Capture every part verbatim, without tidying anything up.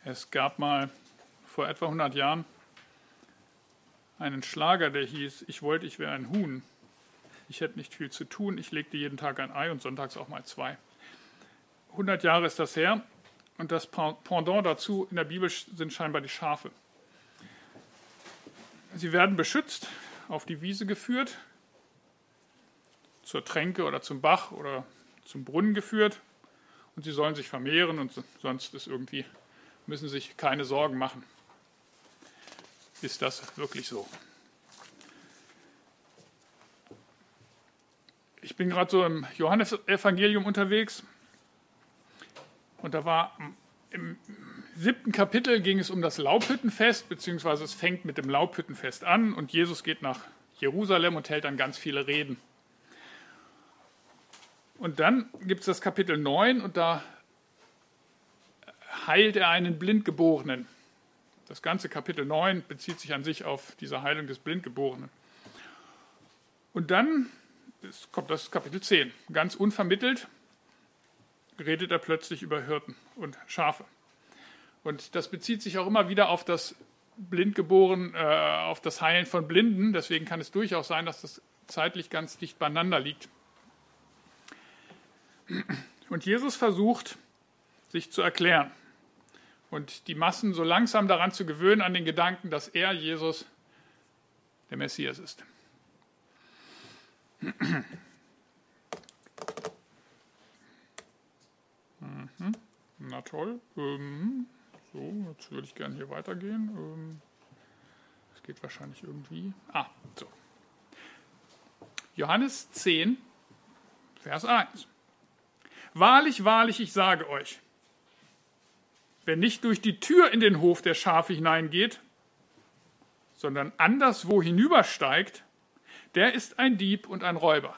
Es gab mal vor etwa hundert Jahren einen Schlager, der hieß: Ich wollte, ich wäre ein Huhn. Ich hätte nicht viel zu tun, ich legte jeden Tag ein Ei und sonntags auch mal zwei. hundert Jahre ist das her und das Pendant dazu in der Bibel sind scheinbar die Schafe. Sie werden beschützt, auf die Wiese geführt, zur Tränke oder zum Bach oder zum Brunnen geführt und sie sollen sich vermehren und sonst ist irgendwie, müssen sich keine Sorgen machen. Ist das wirklich so? Ich bin gerade so im Johannesevangelium unterwegs und da war im siebten Kapitel ging es um das Laubhüttenfest, beziehungsweise es fängt mit dem Laubhüttenfest an und Jesus geht nach Jerusalem und hält dann ganz viele Reden. Und dann gibt es das Kapitel neun und da heilt er einen Blindgeborenen. Das ganze Kapitel neun bezieht sich an sich auf diese Heilung des Blindgeborenen. Und dann kommt das Kapitel zehn. Ganz unvermittelt redet er plötzlich über Hirten und Schafe. Und das bezieht sich auch immer wieder auf das Blindgeboren, äh, auf das Heilen von Blinden. Deswegen kann es durchaus sein, dass das zeitlich ganz dicht beieinander liegt. Und Jesus versucht, sich zu erklären und die Massen so langsam daran zu gewöhnen, an den Gedanken, dass er, Jesus, der Messias ist. Mhm. Na toll. Ähm, so, jetzt würde ich gerne hier weitergehen. Ähm, das geht wahrscheinlich irgendwie. Ah, so. Johannes zehn, Vers eins. Wahrlich, wahrlich, ich sage euch, wer nicht durch die Tür in den Hof der Schafe hineingeht, sondern anderswo hinübersteigt, der ist ein Dieb und ein Räuber.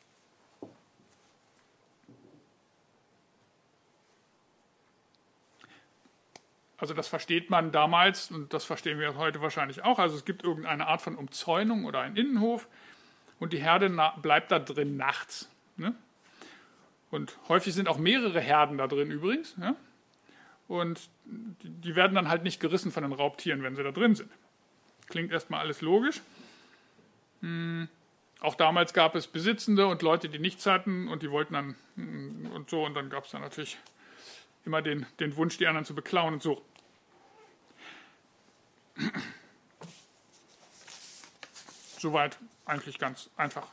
Also das versteht man damals und das verstehen wir heute wahrscheinlich auch. Also es gibt irgendeine Art von Umzäunung oder einen Innenhof und die Herde bleibt da drin nachts. Ne? Und häufig sind auch mehrere Herden da drin übrigens. Ja? Und die werden dann halt nicht gerissen von den Raubtieren, wenn sie da drin sind. Klingt erstmal alles logisch. Hm. Auch damals gab es Besitzende und Leute, die nichts hatten und die wollten dann und so. Und dann gab es dann natürlich immer den, den Wunsch, die anderen zu beklauen und so. Soweit eigentlich ganz einfach.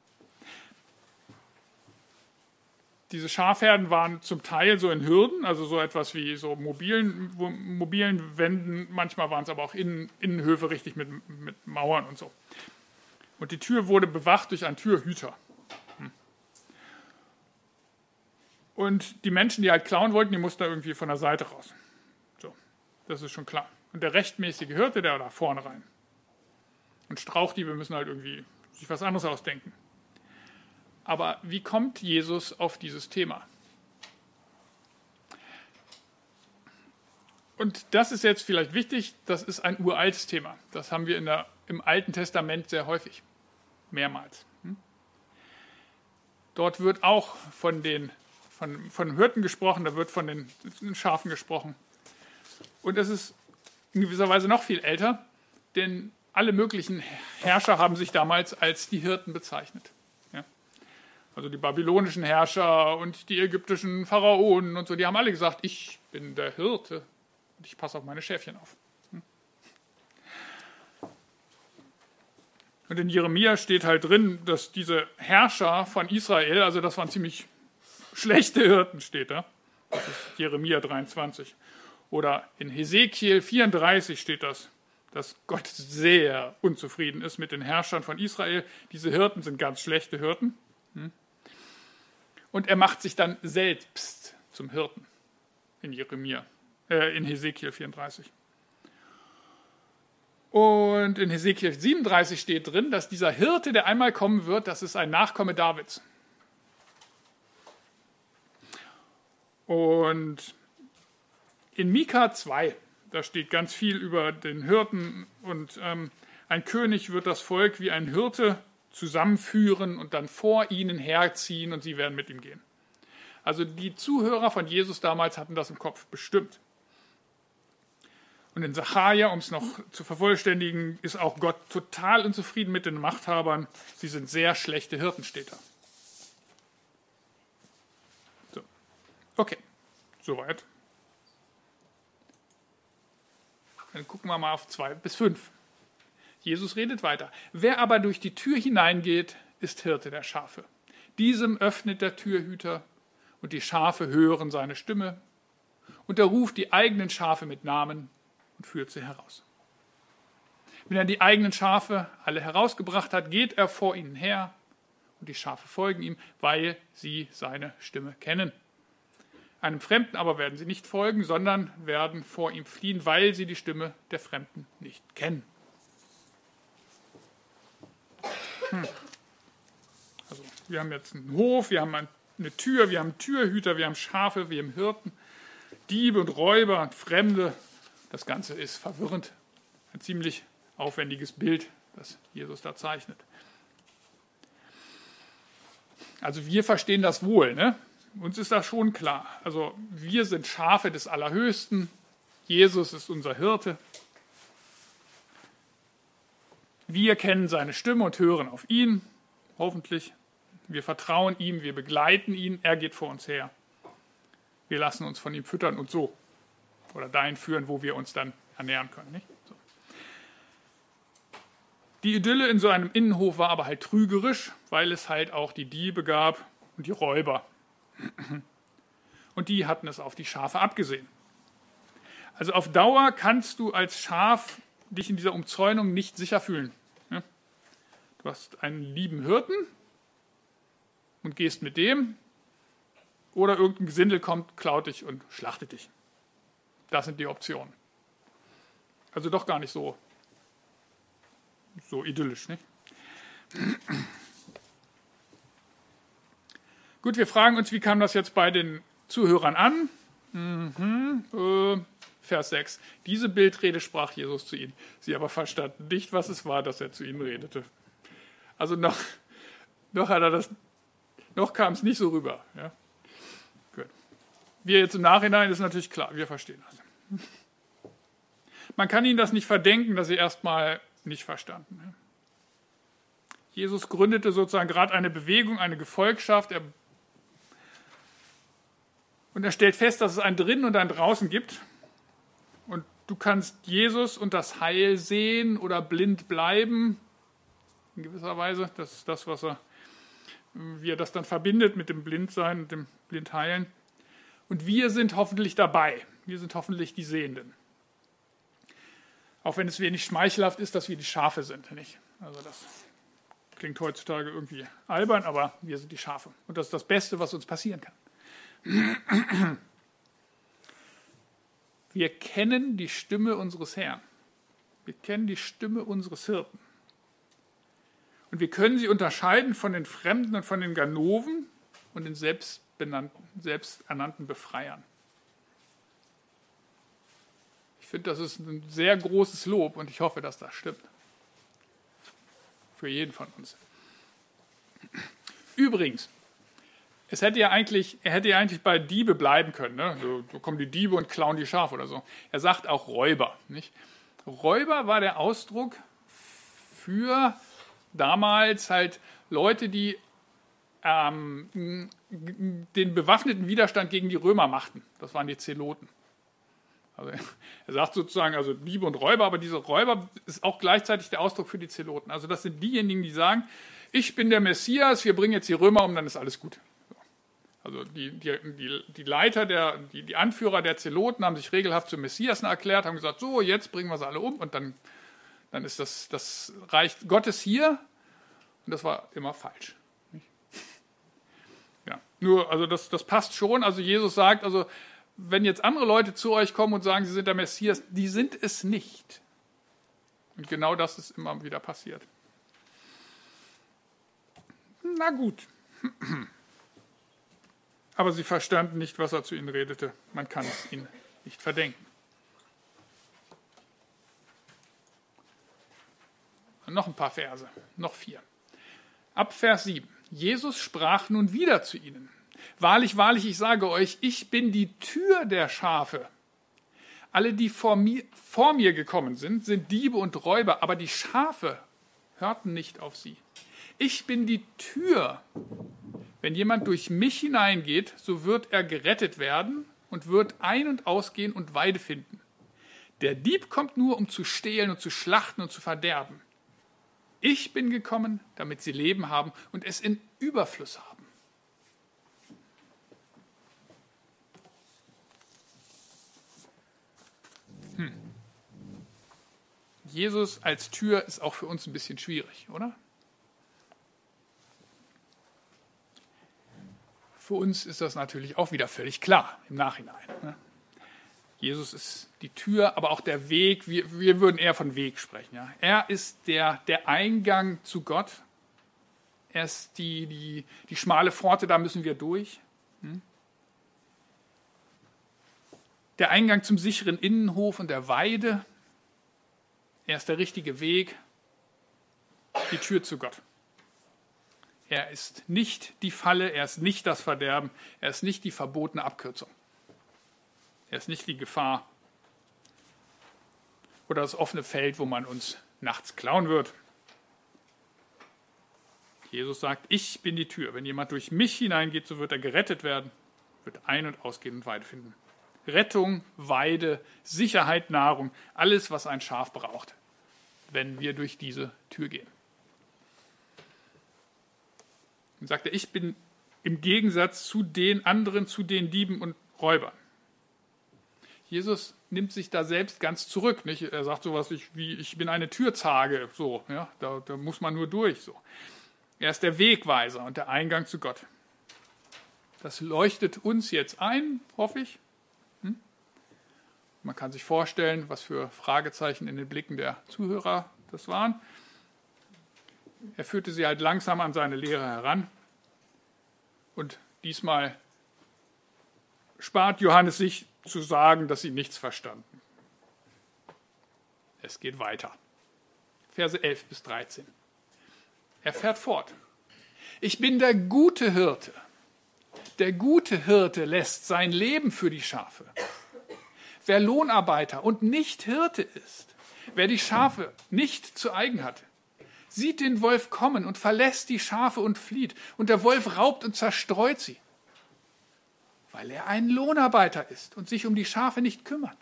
Diese Schafherden waren zum Teil so in Hürden, also so etwas wie so mobilen, mobilen Wänden. Manchmal waren es aber auch Innen, Innenhöfe richtig mit, mit Mauern und so. Und die Tür wurde bewacht durch einen Türhüter. Und die Menschen, die halt klauen wollten, die mussten da irgendwie von der Seite raus. So, das ist schon klar. Und der rechtmäßige Hirte, der da vorne rein. Und Strauchdiebe müssen halt irgendwie sich was anderes ausdenken. Aber wie kommt Jesus auf dieses Thema? Und das ist jetzt vielleicht wichtig, das ist ein uraltes Thema. Das haben wir in der, im Alten Testament sehr häufig, mehrmals. Dort wird auch von den von, von Hirten gesprochen, da wird von den Schafen gesprochen. Und es ist in gewisser Weise noch viel älter, denn alle möglichen Herrscher haben sich damals als die Hirten bezeichnet. Ja? Also die babylonischen Herrscher und die ägyptischen Pharaonen und so, die haben alle gesagt, ich bin der Hirte und ich passe auf meine Schäfchen auf. Und in Jeremia steht halt drin, dass diese Herrscher von Israel, also das waren ziemlich schlechte Hirten, steht da. Das ist Jeremia dreiundzwanzig. Oder in Hesekiel vierunddreißig steht das, dass Gott sehr unzufrieden ist mit den Herrschern von Israel. Diese Hirten sind ganz schlechte Hirten. Und er macht sich dann selbst zum Hirten in Jeremia, äh, in Hesekiel vierunddreißig. Und in Hesekiel siebenunddreißig steht drin, dass dieser Hirte, der einmal kommen wird, das ist ein Nachkomme Davids. Und in Mika zwei, da steht ganz viel über den Hirten und ähm, ein König wird das Volk wie ein Hirte zusammenführen und dann vor ihnen herziehen und sie werden mit ihm gehen. Also die Zuhörer von Jesus damals hatten das im Kopf, bestimmt. Und in Sacharja, um es noch zu vervollständigen, ist auch Gott total unzufrieden mit den Machthabern. Sie sind sehr schlechte Hirten, steht da. So. Okay, soweit. Dann gucken wir mal auf zwei bis fünf. Jesus redet weiter. Wer aber durch die Tür hineingeht, ist Hirte der Schafe. Diesem öffnet der Türhüter und die Schafe hören seine Stimme. Und er ruft die eigenen Schafe mit Namen und führt sie heraus. Wenn er die eigenen Schafe alle herausgebracht hat, geht er vor ihnen her und die Schafe folgen ihm, weil sie seine Stimme kennen. Einem Fremden aber werden sie nicht folgen, sondern werden vor ihm fliehen, weil sie die Stimme der Fremden nicht kennen. Hm. Also, wir haben jetzt einen Hof, wir haben eine Tür, wir haben Türhüter, wir haben Schafe, wir haben Hirten, Diebe und Räuber und Fremde. Das Ganze ist verwirrend. Ein ziemlich aufwendiges Bild, das Jesus da zeichnet. Also wir verstehen das wohl, ne? Uns ist das schon klar. Also wir sind Schafe des Allerhöchsten. Jesus ist unser Hirte. Wir kennen seine Stimme und hören auf ihn, hoffentlich. Wir vertrauen ihm, wir begleiten ihn, er geht vor uns her. Wir lassen uns von ihm füttern und so. Oder dahin führen, wo wir uns dann ernähren können. Nicht? So. Die Idylle in so einem Innenhof war aber halt trügerisch, weil es halt auch die Diebe gab und die Räuber. Und die hatten es auf die Schafe abgesehen. Also auf Dauer kannst du als Schaf dich in dieser Umzäunung nicht sicher fühlen. Du hast einen lieben Hirten und gehst mit dem, oder irgendein Gesindel kommt, klaut dich und schlachtet dich. Das sind die Optionen. Also doch gar nicht so, so idyllisch, nicht? Gut, wir fragen uns, wie kam das jetzt bei den Zuhörern an? Mhm, äh, Vers sechs. Diese Bildrede sprach Jesus zu ihnen. Sie aber verstanden nicht, was es war, dass er zu ihnen redete. Also noch, noch hat er das, noch kam es nicht so rüber. Ja? Gut. Wir jetzt im Nachhinein ist natürlich klar, wir verstehen das. Man kann ihnen das nicht verdenken, dass sie erstmal nicht verstanden haben. Jesus gründete sozusagen gerade eine Bewegung, eine Gefolgschaft. Er, und er stellt fest, dass es ein Drinnen und ein Draußen gibt. Und du kannst Jesus und das Heil sehen oder blind bleiben. In gewisser Weise. Das ist das, was er, wie er das dann verbindet mit dem Blindsein und dem Blindheilen. Und wir sind hoffentlich dabei. Wir sind hoffentlich die Sehenden. Auch wenn es wenig schmeichelhaft ist, dass wir die Schafe sind. Nicht? Also das klingt heutzutage irgendwie albern, aber wir sind die Schafe. Und das ist das Beste, was uns passieren kann. Wir kennen die Stimme unseres Herrn. Wir kennen die Stimme unseres Hirten. Und wir können sie unterscheiden von den Fremden und von den Ganoven und den selbstbenannten, selbsternannten Befreiern. Ich finde, das ist ein sehr großes Lob und ich hoffe, dass das stimmt. Für jeden von uns. Übrigens, es hätte ja eigentlich, er hätte ja eigentlich bei Diebe bleiben können. Ne? So, so kommen die Diebe und klauen die Schafe oder so. Er sagt auch Räuber. Nicht? Räuber war der Ausdruck für damals halt Leute, die ähm, den bewaffneten Widerstand gegen die Römer machten. Das waren die Zeloten. Also er sagt sozusagen, also Diebe und Räuber, aber diese Räuber ist auch gleichzeitig der Ausdruck für die Zeloten. Also das sind diejenigen, die sagen, ich bin der Messias, wir bringen jetzt die Römer um, dann ist alles gut. Also die, die, die, die Leiter, der, die, die Anführer der Zeloten haben sich regelhaft zum Messias erklärt, haben gesagt, so, jetzt bringen wir sie alle um und dann, dann ist das, das Reich Gottes hier. Und das war immer falsch. Ja, nur, also das, das passt schon. Also Jesus sagt, also wenn jetzt andere Leute zu euch kommen und sagen, sie sind der Messias, die sind es nicht. Und genau das ist immer wieder passiert. Na gut. Aber sie verstanden nicht, was er zu ihnen redete. Man kann es ihnen nicht verdenken. Und noch ein paar Verse, noch vier. Ab Vers sieben. Jesus sprach nun wieder zu ihnen. Wahrlich, wahrlich, ich sage euch, ich bin die Tür der Schafe. Alle, die vor mir, vor mir gekommen sind, sind Diebe und Räuber, aber die Schafe hörten nicht auf sie. Ich bin die Tür. Wenn jemand durch mich hineingeht, so wird er gerettet werden und wird ein- und ausgehen und Weide finden. Der Dieb kommt nur, um zu stehlen und zu schlachten und zu verderben. Ich bin gekommen, damit sie Leben haben und es in Überfluss haben. Hm. Jesus als Tür ist auch für uns ein bisschen schwierig, oder? Für uns ist das natürlich auch wieder völlig klar im Nachhinein. Ne? Jesus ist die Tür, aber auch der Weg. Wir, wir würden eher von Weg sprechen. Ja? Er ist der, der Eingang zu Gott. Er ist die, die, die schmale Pforte, da müssen wir durch. Hm? Der Eingang zum sicheren Innenhof und der Weide. Er ist der richtige Weg, die Tür zu Gott. Er ist nicht die Falle, er ist nicht das Verderben, er ist nicht die verbotene Abkürzung. Er ist nicht die Gefahr oder das offene Feld, wo man uns nachts klauen wird. Jesus sagt, ich bin die Tür. Wenn jemand durch mich hineingeht, so wird er gerettet werden, wird ein- und ausgehen und Weide finden. Rettung, Weide, Sicherheit, Nahrung, alles, was ein Schaf braucht, wenn wir durch diese Tür gehen. Und sagt er, ich bin im Gegensatz zu den anderen, zu den Dieben und Räubern. Jesus nimmt sich da selbst ganz zurück. Nicht? Er sagt sowas wie, ich bin eine Türzage, so, ja, da, da muss man nur durch. So. Er ist der Wegweiser und der Eingang zu Gott. Das leuchtet uns jetzt ein, hoffe ich. Hm? Man kann sich vorstellen, was für Fragezeichen in den Blicken der Zuhörer das waren. Er führte sie halt langsam an seine Lehre heran. Und diesmal spart Johannes sich zu sagen, dass sie nichts verstanden. Es geht weiter. Verse elf bis dreizehn. Er fährt fort. Ich bin der gute Hirte. Der gute Hirte lässt sein Leben für die Schafe. Wer Lohnarbeiter und nicht Hirte ist, wer die Schafe nicht zu eigen hat, sieht den Wolf kommen und verlässt die Schafe und flieht. Und der Wolf raubt und zerstreut sie, weil er ein Lohnarbeiter ist und sich um die Schafe nicht kümmert.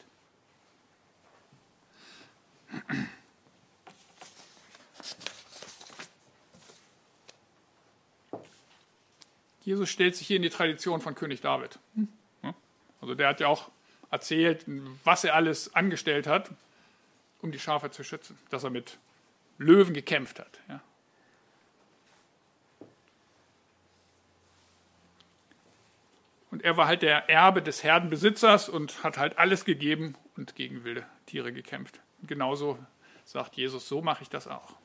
Jesus stellt sich hier in die Tradition von König David. Also der hat ja auch erzählt, was er alles angestellt hat, um die Schafe zu schützen, dass er mit Löwen gekämpft hat. Ja. Und er war halt der Erbe des Herdenbesitzers und hat halt alles gegeben und gegen wilde Tiere gekämpft. Und genauso sagt Jesus, so mache ich das auch.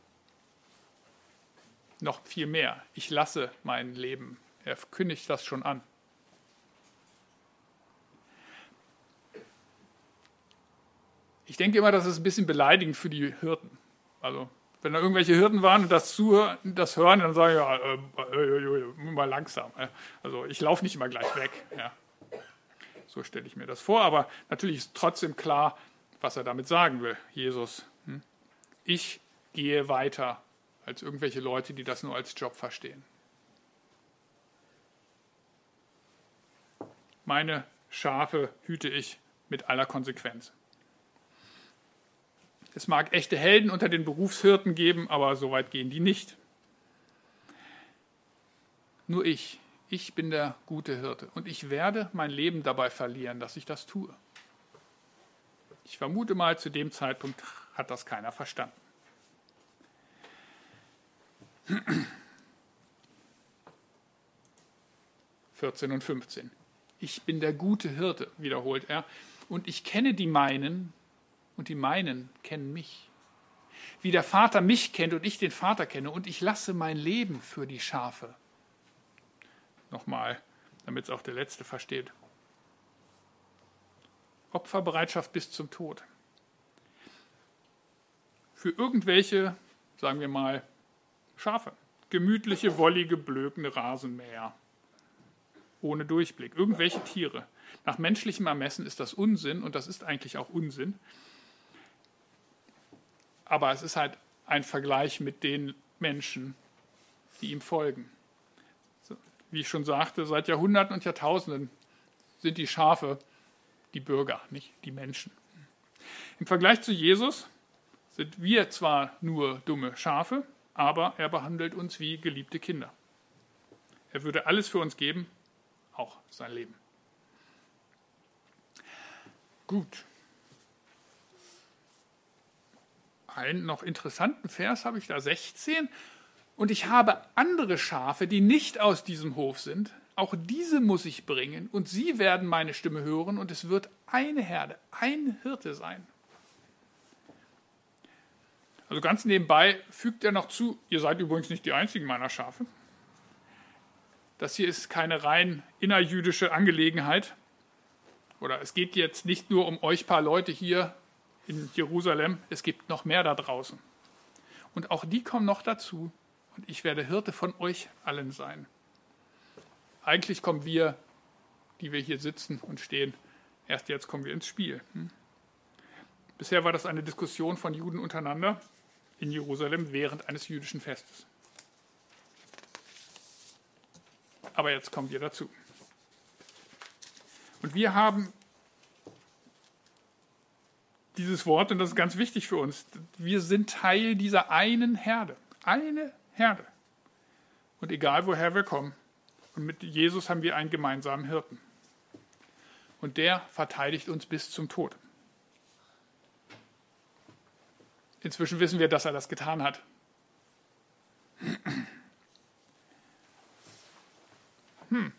Noch viel mehr. Ich lasse mein Leben. Er kündigt das schon an. Ich denke immer, das ist ein bisschen beleidigend für die Hirten. Also wenn da irgendwelche Hirten waren und das zuhören, das hören, dann sagen ja, äh, äh, äh, mal langsam. Äh. Also ich laufe nicht immer gleich weg. Ja. So stelle ich mir das vor. Aber natürlich ist trotzdem klar, was er damit sagen will, Jesus. Hm? Ich gehe weiter als irgendwelche Leute, die das nur als Job verstehen. Meine Schafe hüte ich mit aller Konsequenz. Es mag echte Helden unter den Berufshirten geben, aber so weit gehen die nicht. Nur ich, ich bin der gute Hirte und ich werde mein Leben dabei verlieren, dass ich das tue. Ich vermute mal, zu dem Zeitpunkt hat das keiner verstanden. vierzehn und fünfzehn. Ich bin der gute Hirte, wiederholt er, und ich kenne die meinen, und die meinen kennen mich. Wie der Vater mich kennt und ich den Vater kenne. Und ich lasse mein Leben für die Schafe. Nochmal, damit es auch der Letzte versteht. Opferbereitschaft bis zum Tod. Für irgendwelche, sagen wir mal, Schafe. Gemütliche, wollige, blökende Rasenmäher. Ohne Durchblick. Irgendwelche Tiere. Nach menschlichem Ermessen ist das Unsinn und das ist eigentlich auch Unsinn. Aber es ist halt ein Vergleich mit den Menschen, die ihm folgen. Wie ich schon sagte, seit Jahrhunderten und Jahrtausenden sind die Schafe die Bürger, nicht die Menschen. Im Vergleich zu Jesus sind wir zwar nur dumme Schafe, aber er behandelt uns wie geliebte Kinder. Er würde alles für uns geben, auch sein Leben. Gut. Einen noch interessanten Vers habe ich da, sechzehn. Und ich habe andere Schafe, die nicht aus diesem Hof sind. Auch diese muss ich bringen und sie werden meine Stimme hören und es wird eine Herde, ein Hirte sein. Also ganz nebenbei fügt er noch zu, ihr seid übrigens nicht die einzigen meiner Schafe. Das hier ist keine rein innerjüdische Angelegenheit. Oder es geht jetzt nicht nur um euch paar Leute hier in Jerusalem, es gibt noch mehr da draußen. Und auch die kommen noch dazu und ich werde Hirte von euch allen sein. Eigentlich kommen wir, die wir hier sitzen und stehen, erst jetzt kommen wir ins Spiel. Bisher war das eine Diskussion von Juden untereinander in Jerusalem während eines jüdischen Festes. Aber jetzt kommen wir dazu. Und wir haben dieses Wort, und das ist ganz wichtig für uns, wir sind Teil dieser einen Herde. Eine Herde. Und egal woher wir kommen, und mit Jesus haben wir einen gemeinsamen Hirten. Und der verteidigt uns bis zum Tod. Inzwischen wissen wir, dass er das getan hat. Hm.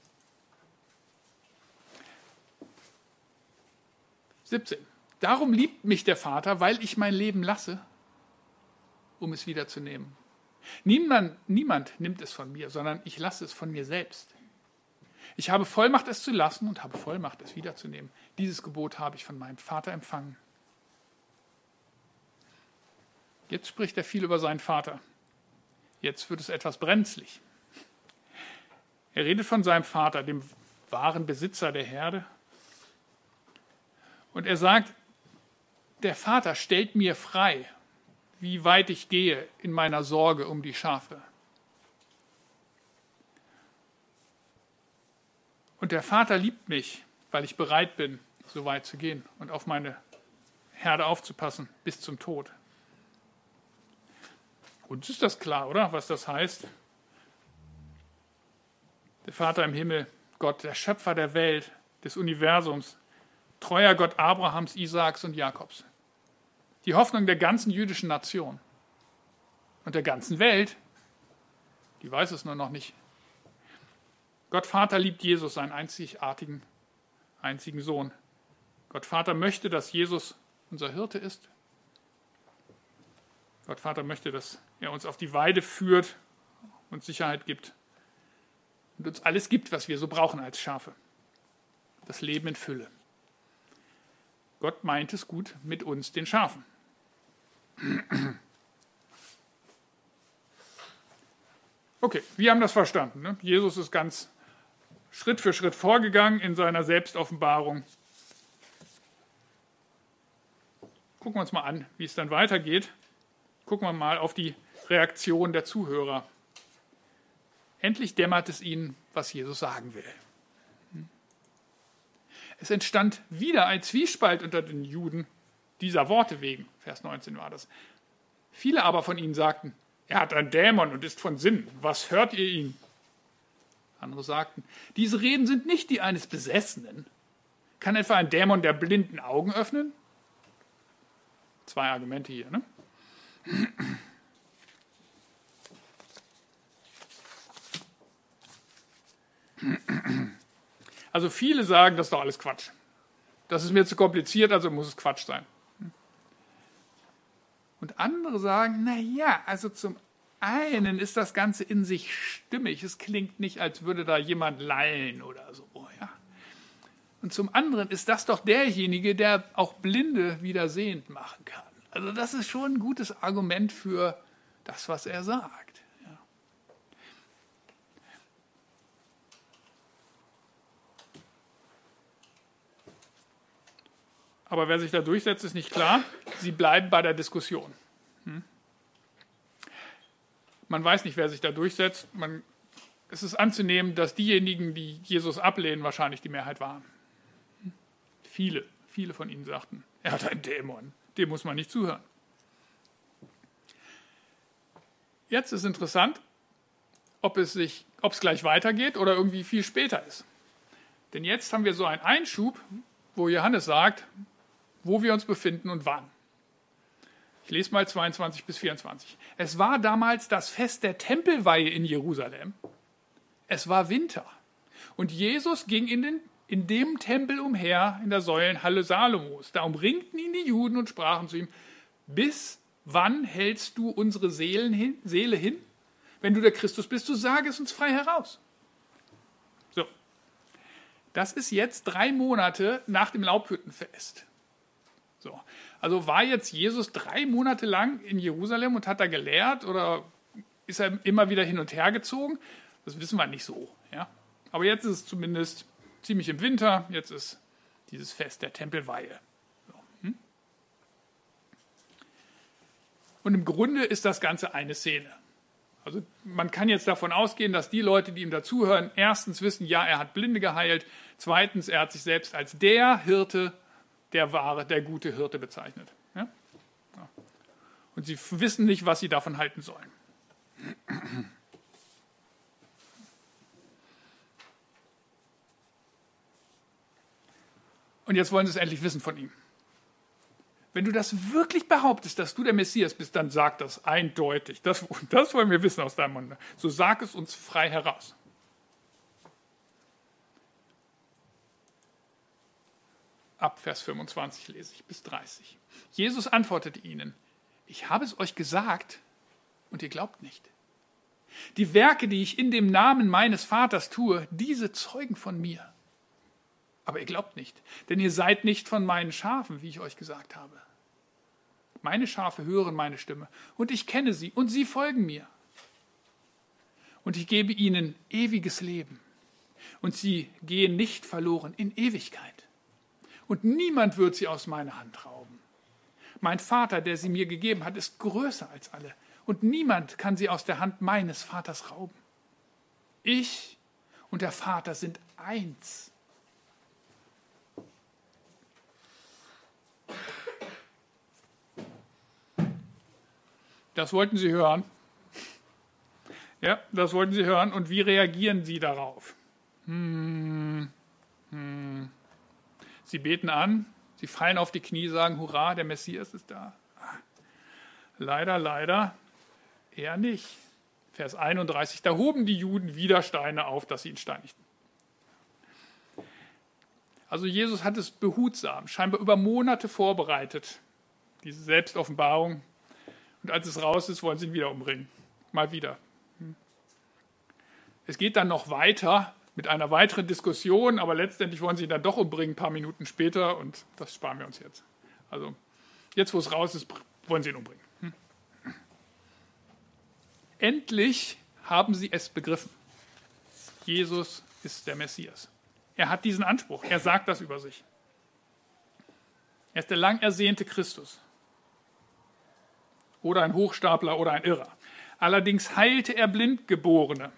siebzehn. Darum liebt mich der Vater, weil ich mein Leben lasse, um es wiederzunehmen. Niemand, niemand nimmt es von mir, sondern ich lasse es von mir selbst. Ich habe Vollmacht, es zu lassen und habe Vollmacht, es wiederzunehmen. Dieses Gebot habe ich von meinem Vater empfangen. Jetzt spricht er viel über seinen Vater. Jetzt wird es etwas brenzlig. Er redet von seinem Vater, dem wahren Besitzer der Herde. Und er sagt, der Vater stellt mir frei, wie weit ich gehe in meiner Sorge um die Schafe. Und der Vater liebt mich, weil ich bereit bin, so weit zu gehen und auf meine Herde aufzupassen bis zum Tod. Uns ist das klar, oder? Was das heißt? Der Vater im Himmel, Gott, der Schöpfer der Welt, des Universums, treuer Gott Abrahams, Isaaks und Jakobs. Die Hoffnung der ganzen jüdischen Nation und der ganzen Welt, die weiß es nur noch nicht. Gott Vater liebt Jesus, seinen einzigartigen, einzigen Sohn. Gott Vater möchte, dass Jesus unser Hirte ist. Gott Vater möchte, dass er uns auf die Weide führt und Sicherheit gibt und uns alles gibt, was wir so brauchen als Schafe. Das Leben in Fülle. Gott meint es gut mit uns, den Schafen. Okay, wir haben das verstanden. Ne? Jesus ist ganz Schritt für Schritt vorgegangen in seiner Selbstoffenbarung. Gucken wir uns mal an, wie es dann weitergeht. Gucken wir mal auf die Reaktion der Zuhörer. Endlich dämmert es ihnen, was Jesus sagen will. Es entstand wieder ein Zwiespalt unter den Juden, dieser Worte wegen. Vers neunzehn war das. Viele aber von ihnen sagten, er hat einen Dämon und ist von Sinnen. Was hört ihr ihn? Andere sagten, diese Reden sind nicht die eines Besessenen. Kann etwa ein Dämon der blinden Augen öffnen? Zwei Argumente hier, ne? Also viele sagen, das ist doch alles Quatsch. Das ist mir zu kompliziert, also muss es Quatsch sein. Und andere sagen, na ja, also zum einen ist das Ganze in sich stimmig. Es klingt nicht, als würde da jemand lallen oder so. Ja. Und zum anderen ist das doch derjenige, der auch Blinde wieder sehend machen kann. Also das ist schon ein gutes Argument für das, was er sagt. Ja. Aber wer sich da durchsetzt, ist nicht klar. Sie bleiben bei der Diskussion. Hm? Man weiß nicht, wer sich da durchsetzt. Man, es ist anzunehmen, dass diejenigen, die Jesus ablehnen, wahrscheinlich die Mehrheit waren. Hm? Viele, viele von ihnen sagten, er hat einen Dämon, dem muss man nicht zuhören. Jetzt ist interessant, ob es, sich, ob es gleich weitergeht oder irgendwie viel später ist. Denn jetzt haben wir so einen Einschub, wo Johannes sagt, wo wir uns befinden und wann. Ich lese mal zweiundzwanzig bis vierundzwanzig. Es war damals das Fest der Tempelweihe in Jerusalem. Es war Winter. Und Jesus ging in, den, in dem Tempel umher, in der Säulenhalle Salomos. Da umringten ihn die Juden und sprachen zu ihm, bis wann hältst du unsere Seelen hin, Seele hin? Wenn du der Christus bist, so sage es uns frei heraus. So, das ist jetzt drei Monate nach dem Laubhüttenfest. So, also war jetzt Jesus drei Monate lang in Jerusalem und hat da gelehrt oder ist er immer wieder hin und her gezogen? Das wissen wir nicht so. Ja? Aber jetzt ist es zumindest ziemlich im Winter. Jetzt ist dieses Fest der Tempelweihe. So, hm? Und im Grunde ist das Ganze eine Szene. Also man kann jetzt davon ausgehen, dass die Leute, die ihm dazuhören, erstens wissen, ja, er hat Blinde geheilt. Zweitens, er hat sich selbst als der Hirte, der wahre, der gute Hirte bezeichnet. Ja? Und sie wissen nicht, was sie davon halten sollen. Und jetzt wollen sie es endlich wissen von ihm. Wenn du das wirklich behauptest, dass du der Messias bist, dann sag das eindeutig. Das, das wollen wir wissen aus deinem Munde. So sag es uns frei heraus. Ab Vers fünfundzwanzig lese ich bis dreißig. Jesus antwortete ihnen, ich habe es euch gesagt und ihr glaubt nicht. Die Werke, die ich in dem Namen meines Vaters tue, diese zeugen von mir. Aber ihr glaubt nicht, denn ihr seid nicht von meinen Schafen, wie ich euch gesagt habe. Meine Schafe hören meine Stimme und ich kenne sie und sie folgen mir. Und ich gebe ihnen ewiges Leben und sie gehen nicht verloren in Ewigkeit. Und niemand wird sie aus meiner Hand rauben. Mein Vater, der sie mir gegeben hat, ist größer als alle. Und niemand kann sie aus der Hand meines Vaters rauben. Ich und der Vater sind eins. Das wollten sie hören. Ja, das wollten sie hören. Und wie reagieren sie darauf? Hm, hm. Sie beten an, sie fallen auf die Knie, sagen, hurra, der Messias ist da. Leider, leider, eher nicht. Vers einunddreißig, da hoben die Juden wieder Steine auf, dass sie ihn steinigten. Also Jesus hat es behutsam, scheinbar über Monate vorbereitet, diese Selbstoffenbarung. Und als es raus ist, wollen sie ihn wieder umbringen. Mal wieder. Es geht dann noch weiter mit einer weiteren Diskussion, aber letztendlich wollen sie ihn dann doch umbringen, ein paar Minuten später, und das sparen wir uns jetzt. Also jetzt, wo es raus ist, wollen sie ihn umbringen. Hm. Endlich haben sie es begriffen. Jesus ist der Messias. Er hat diesen Anspruch. Er sagt das über sich. Er ist der lang ersehnte Christus. Oder ein Hochstapler oder ein Irrer. Allerdings heilte er Blindgeborene,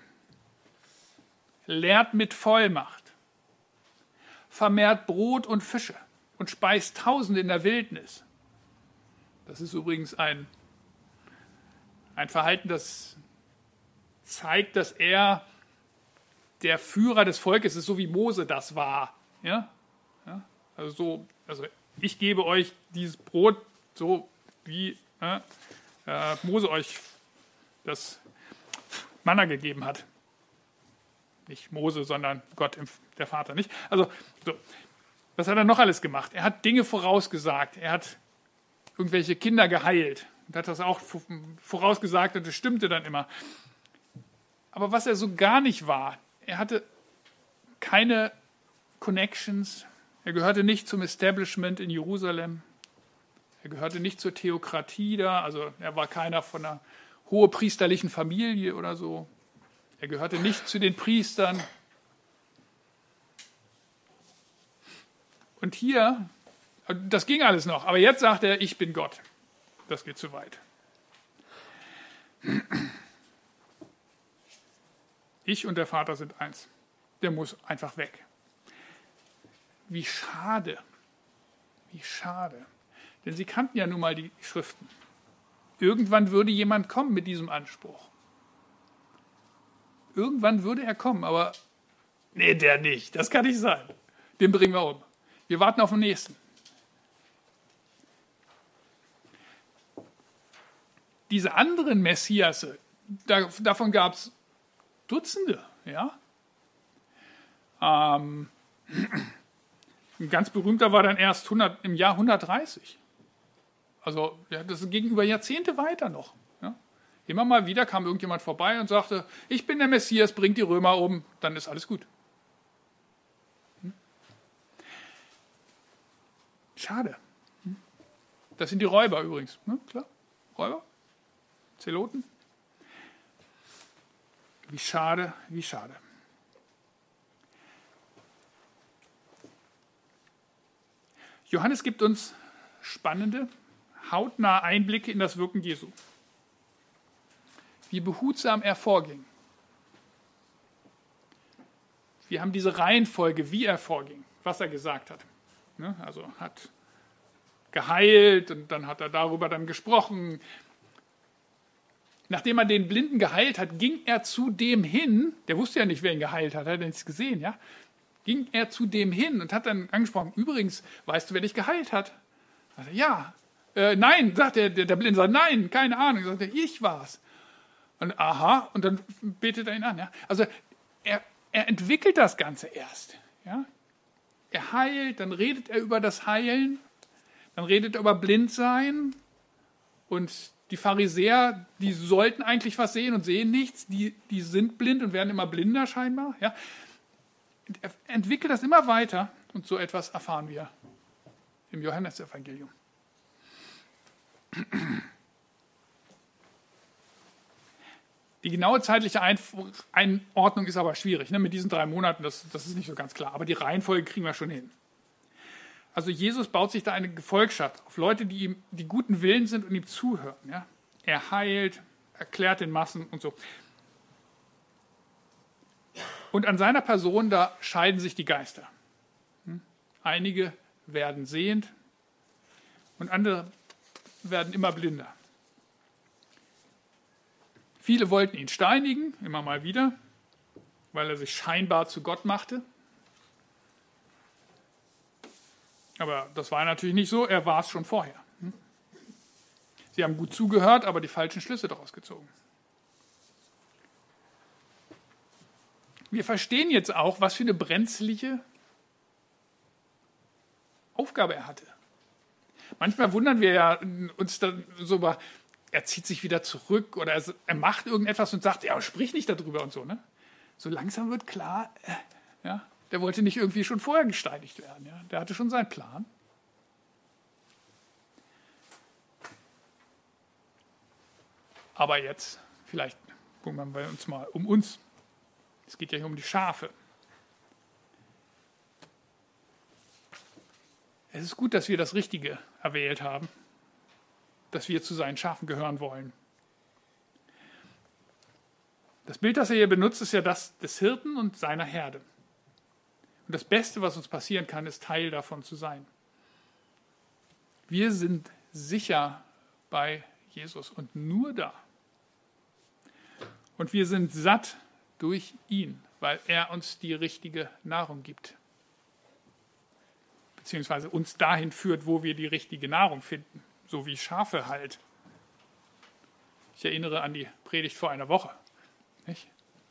lehrt mit Vollmacht, vermehrt Brot und Fische und speist Tausende in der Wildnis. Das ist übrigens ein, ein Verhalten, das zeigt, dass er der Führer des Volkes ist, so wie Mose das war. Ja? Ja? Also, so, also ich gebe euch dieses Brot, so wie ja, äh, Mose euch das Manna gegeben hat. Nicht Mose, sondern Gott, der Vater, nicht? Also, so. Was hat er noch alles gemacht? Er hat Dinge vorausgesagt. Er hat irgendwelche Kinder geheilt. Und hat das auch vorausgesagt und das stimmte dann immer. Aber was er so gar nicht war, er hatte keine Connections. Er gehörte nicht zum Establishment in Jerusalem. Er gehörte nicht zur Theokratie da. Also er war keiner von einer hohepriesterlichen Familie oder so. Er gehörte nicht zu den Priestern. Und hier Das ging alles noch. Aber jetzt sagt er, ich bin Gott. Das geht zu weit. Ich und der Vater sind eins. Der muss einfach weg. Wie schade. Wie schade. Denn sie kannten ja nun mal die Schriften. Irgendwann würde jemand kommen mit diesem Anspruch. Irgendwann würde er kommen, aber nee, der nicht. Das kann nicht sein. Den bringen wir um. Wir warten auf den nächsten. Diese anderen Messiasse, da, davon gab es Dutzende. Ja? Ähm, ein ganz berühmter war dann erst hundert, im Jahr hundertdreißig. Also ja, das ging über Jahrzehnte weiter noch. Ja? Immer mal wieder kam irgendjemand vorbei und sagte, ich bin der Messias, bringt die Römer um, dann ist alles gut. Hm? Schade. Hm? Das sind die Räuber übrigens. Ne? Klar? Räuber? Zeloten? Wie schade, wie schade. Johannes gibt uns spannende, hautnahe Einblicke in das Wirken Jesu. Wie behutsam er vorging. Wir haben diese Reihenfolge, wie er vorging, was er gesagt hat. Ne? Also hat geheilt und dann hat er darüber dann gesprochen. Nachdem er den Blinden geheilt hat, ging er zu dem hin, der wusste ja nicht, wer ihn geheilt hat, er hat nichts gesehen, ja? Ging er zu dem hin und hat dann angesprochen, übrigens, weißt du, wer dich geheilt hat? Er, ja, äh, nein, sagt der, der, der Blinde, sagt, nein, keine Ahnung, sagt er, ich war's. Und aha, und dann betet er ihn an. Ja? Also er, er entwickelt das Ganze erst. Ja? Er heilt, dann redet er über das Heilen, dann redet er über Blindsein und die Pharisäer, die sollten eigentlich was sehen und sehen nichts, die, die sind blind und werden immer blinder scheinbar. Ja? Er entwickelt das immer weiter und so etwas erfahren wir im Johannesevangelium. Die genaue zeitliche Einordnung ist aber schwierig. Ne? Mit diesen drei Monaten, das, das ist nicht so ganz klar. Aber die Reihenfolge kriegen wir schon hin. Also Jesus baut sich da eine Gefolgschaft auf Leute, die ihm die guten Willen sind und ihm zuhören. Ja? Er heilt, erklärt den Massen und so. Und an seiner Person, da scheiden sich die Geister. Einige werden sehend und andere werden immer blinder. Viele wollten ihn steinigen, immer mal wieder, weil er sich scheinbar zu Gott machte. Aber das war natürlich nicht so, er war es schon vorher. Sie haben gut zugehört, aber die falschen Schlüsse daraus gezogen. Wir verstehen jetzt auch, was für eine brenzliche Aufgabe er hatte. Manchmal wundern wir ja uns dann so über, er zieht sich wieder zurück oder er, er macht irgendetwas und sagt, ja, sprich nicht darüber und so. Ne? So langsam wird klar, äh, ja, der wollte nicht irgendwie schon vorher gesteinigt werden. Ja? Der hatte schon seinen Plan. Aber jetzt, vielleicht gucken wir uns mal um uns. Es geht ja hier um die Schafe. Es ist gut, dass wir das Richtige erwählt haben, dass wir zu seinen Schafen gehören wollen. Das Bild, das er hier benutzt, ist ja das des Hirten und seiner Herde. Und das Beste, was uns passieren kann, ist Teil davon zu sein. Wir sind sicher bei Jesus und nur da. Und wir sind satt durch ihn, weil er uns die richtige Nahrung gibt. Beziehungsweise uns dahin führt, wo wir die richtige Nahrung finden. So wie Schafe halt. Ich erinnere an die Predigt vor einer Woche. Nicht?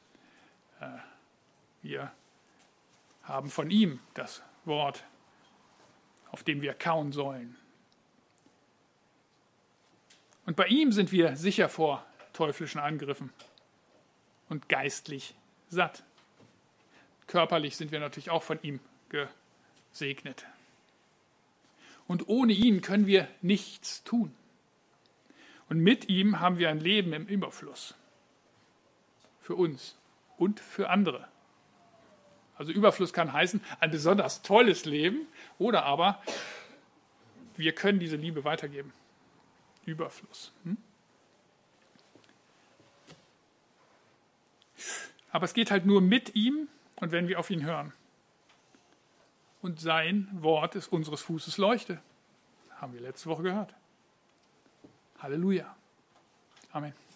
Wir haben von ihm das Wort, auf dem wir kauen sollen. Und bei ihm sind wir sicher vor teuflischen Angriffen und geistlich satt. Körperlich sind wir natürlich auch von ihm gesegnet. Und ohne ihn können wir nichts tun. Und mit ihm haben wir ein Leben im Überfluss. Für uns und für andere. Also Überfluss kann heißen, ein besonders tolles Leben oder aber wir können diese Liebe weitergeben. Überfluss. Hm? Aber es geht halt nur mit ihm und wenn wir auf ihn hören. Und sein Wort ist unseres Fußes Leuchte. Haben wir letzte Woche gehört. Halleluja. Amen.